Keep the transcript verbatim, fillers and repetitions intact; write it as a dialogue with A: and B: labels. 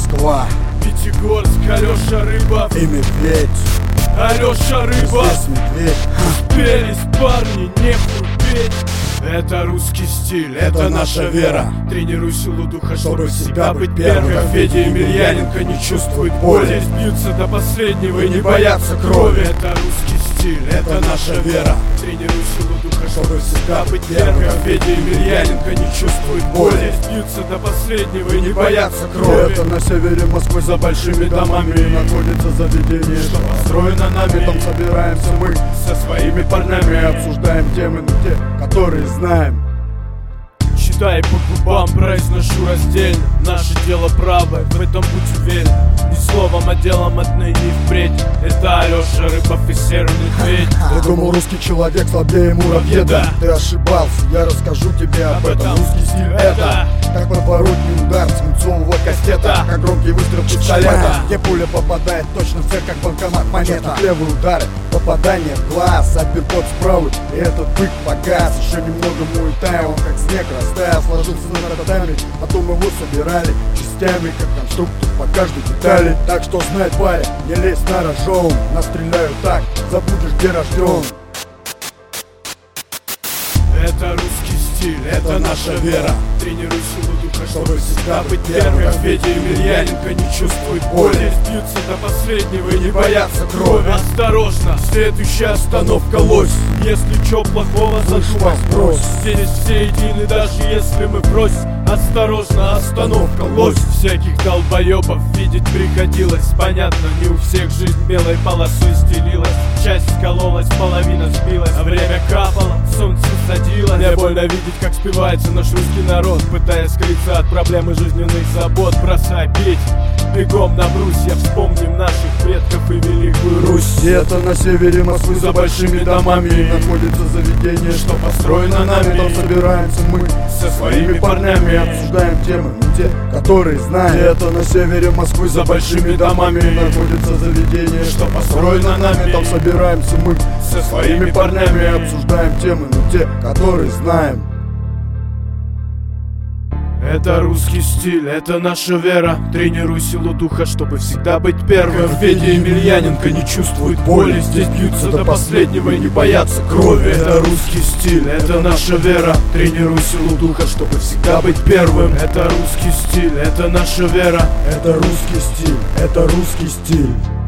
A: Москва,
B: Пятигорск, Алёша Рыбов
A: и Медведь.
B: Алёша Рыбов,
A: Здесь Медведь.
B: Успелись, парни, нехуй петь. Это русский стиль, это наша вера. Тренируй силу духа, чтобы всегда быть первым. Как Федя Емельяненко не чувствует боли. Здесь бьются до последнего и не боятся крови. Это русский стиль, это наша вера. Тренируй силу духа, чтобы всегда быть первым. Как Федя Емельяненко не чувствует боли. Здесь бьются до последнего и не боятся крови.
A: Это на севере Москвы
B: За большими домами
A: находится заведение,
B: что построено нами.
A: Там собираемся мы
B: со своими парнями,
A: обсуждаем темы, но те, которые знаем.
B: Читай по губам, произношу раздельно. Наше дело правое, в этом будь уверен. Не словом, а делом отныне и впредь. Это Алёша Рыбов и Серый Медведь.
A: Я думал, русский человек слабее муравьеда. Ты ошибался, я расскажу тебе об,
B: об
A: этом.
B: этом.
A: Русский стиль это как подворотный удар свинцового кастета, как громкий выстрел пистолета, где пуля попадает точно в цель, как банкомат монета. Левый удар, попадание в глаз, апперкот справа, и этот бык погас. Еще немного муэтай, он как снег растаял, сложился на татами, потом его собирали частями, как конструктор по каждой детали. Так что знай, парень, не лезь на рожон, настреляю так, забудешь, где рожден.
B: Это русский стиль, это наша вера. Тренируй силу духа, чтобы всегда быть первым. Как Федя Емельяненко не чувствует боли. Здесь бьются до последнего и не боятся крови. Осторожно, следующая остановка лось. Если чё плохого задумай, брось. Здесь все едины, даже если мы брось. Осторожно, остановка лось. Всяких долбоёбов видеть приходилось. Понятно, не у всех жизнь белой полосой стелилась. Часть скололась, половина сбилась, а время капало, солнце садилось. Мне больно видеть, как спивается наш русский народ, пытаясь скрыться от проблем и жизненных забот. Бросай петь, бегом на брусья, вспомним наших предков и великую Русь.
A: И это на севере Москвы за большими домами находится заведение, что построено нами. Там собираемся мы
B: со своими парнями,
A: обсуждаем темы, ну те, которые знаем. И это на севере Москвы за большими домами находится заведение, что построено нами. Там собираемся мы
B: со своими парнями,
A: обсуждаем темы, ну те, которые знаем.
B: Это русский стиль, это наша вера. Тренируй силу духа, чтобы всегда быть первым. Федя Емельяненко не чувствует боли. Здесь бьются до последнего и не боятся крови. Это русский стиль, это наша вера. Тренируй силу духа, чтобы всегда быть первым. Это русский стиль, это наша вера.
A: Это русский стиль, это русский стиль.